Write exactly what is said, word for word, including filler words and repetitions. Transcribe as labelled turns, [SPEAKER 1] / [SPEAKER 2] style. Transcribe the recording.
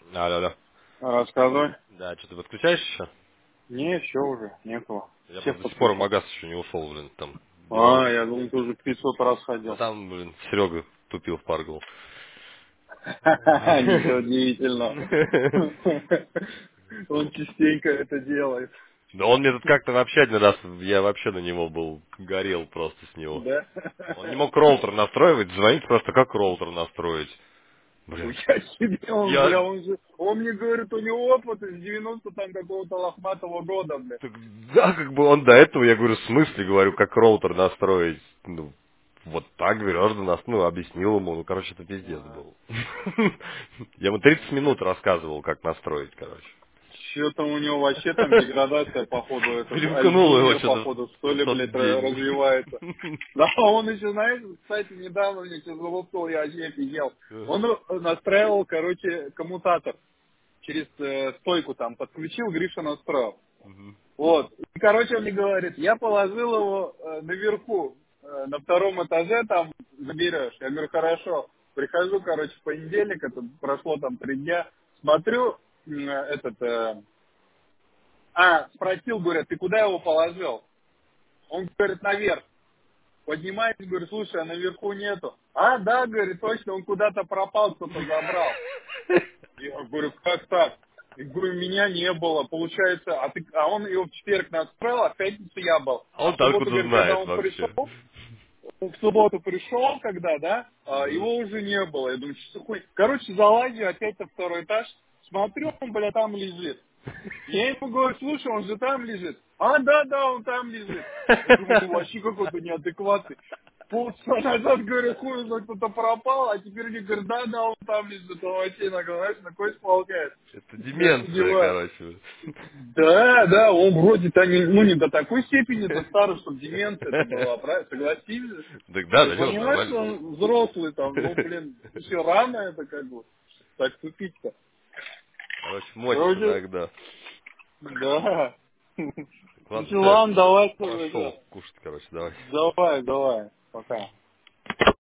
[SPEAKER 1] Алло, алло.
[SPEAKER 2] Рассказывай.
[SPEAKER 1] Да, что, ты подключаешь еще?
[SPEAKER 2] Не, все уже, некого.
[SPEAKER 1] Я
[SPEAKER 2] Всех
[SPEAKER 1] просто до сих пор в
[SPEAKER 2] подключил.
[SPEAKER 1] магаз еще не ушел, блин, там дела
[SPEAKER 2] А,
[SPEAKER 1] очень
[SPEAKER 2] я думал, ты
[SPEAKER 1] срочные.
[SPEAKER 2] уже пятьсот раз
[SPEAKER 1] Да
[SPEAKER 2] ходил.
[SPEAKER 1] там, блин, Серега тупил в паргл.
[SPEAKER 2] Ничего удивительного. Он частенько это делает.
[SPEAKER 1] Да он мне тут как-то вообще один раз, я вообще на него был, горел просто с него.
[SPEAKER 2] Да?
[SPEAKER 1] Он не мог роутер настроивать, звонить просто как роутер настроить. Блин,
[SPEAKER 2] Ничего себе, он,
[SPEAKER 1] я...
[SPEAKER 2] бля, он же, он мне говорит, у него опыт из девяносто там какого-то лохматого года, бля.
[SPEAKER 1] так, да, как бы он до этого, я говорю, в смысле, говорю, как роутер настроить? Ну, вот так берешь, да нас, ну, объяснил ему, ну, короче, это пиздец
[SPEAKER 2] А,
[SPEAKER 1] был. Я ему тридцать минут рассказывал, как настроить, короче.
[SPEAKER 2] Что-то у него вообще там деградация, походу, этот
[SPEAKER 1] Перемкнул его
[SPEAKER 2] Альцгеймер,
[SPEAKER 1] что-то
[SPEAKER 2] походу, что
[SPEAKER 1] в
[SPEAKER 2] ли,
[SPEAKER 1] тот
[SPEAKER 2] блядь, ра-
[SPEAKER 1] день.
[SPEAKER 2] развивается. Да, он еще, знаешь, кстати, недавно мне что залупил, я вообще офигел. Он э, настраивал, короче, коммутатор через э, стойку там, подключил, Гриша настроил. Вот. И, короче, он мне говорит, я положил его э, наверху, э, на втором этаже там заберешь. Я говорю, хорошо. Прихожу, короче, в понедельник, это прошло там три дня, смотрю, м, э, этот, э, а, спросил, говорят, ты куда его положил? Он говорит, наверх. Поднимаюсь, говорю, слушай, а наверху нету. А, да, говорит, точно, он куда-то пропал, кто-то забрал. Я говорю, как так? Я говорю, меня не было. Получается, а, ты, а он его в четверг настроил, а в пятницу я был.
[SPEAKER 1] А
[SPEAKER 2] А в
[SPEAKER 1] он-то
[SPEAKER 2] субботу,
[SPEAKER 1] откуда
[SPEAKER 2] говорит, когда
[SPEAKER 1] знает
[SPEAKER 2] он
[SPEAKER 1] вообще?
[SPEAKER 2] пришел, он в субботу пришел, когда, да, а,
[SPEAKER 1] Мгм.
[SPEAKER 2] его уже не было. Я думаю, что хуй. Короче, залазю опять на второй этаж, смотрю, он, бля, там лежит. Я ему говорю, слушай, он же там лежит. А, да, да, он там лежит. Я думаю, ну вообще какой-то неадекватный. Полчаса назад, говорю, хуй, знает, кто-то пропал, а теперь мне говорят, да, да, он там лежит. Он вообще, на, знаешь, на кой сполкает.
[SPEAKER 1] Это
[SPEAKER 2] Я
[SPEAKER 1] деменция,
[SPEAKER 2] офигеваю.
[SPEAKER 1] короче.
[SPEAKER 2] Да, да, он вроде-то не, ну не до такой степени-то старый, чтобы деменция это была, правильно? Согласись же?
[SPEAKER 1] Так да,
[SPEAKER 2] Ты
[SPEAKER 1] да, что,
[SPEAKER 2] понимаешь, что
[SPEAKER 1] нормально.
[SPEAKER 2] он взрослый там, ну, блин, еще рано это как бы, так тупить-то.
[SPEAKER 1] Короче, мочит
[SPEAKER 2] Короче,
[SPEAKER 1] иногда.
[SPEAKER 2] да.
[SPEAKER 1] Так,
[SPEAKER 2] Ну
[SPEAKER 1] ладно,
[SPEAKER 2] что,
[SPEAKER 1] все,
[SPEAKER 2] ладно, давай,
[SPEAKER 1] пошел
[SPEAKER 2] это,
[SPEAKER 1] кушать, короче, давай.
[SPEAKER 2] давай, давай, пока.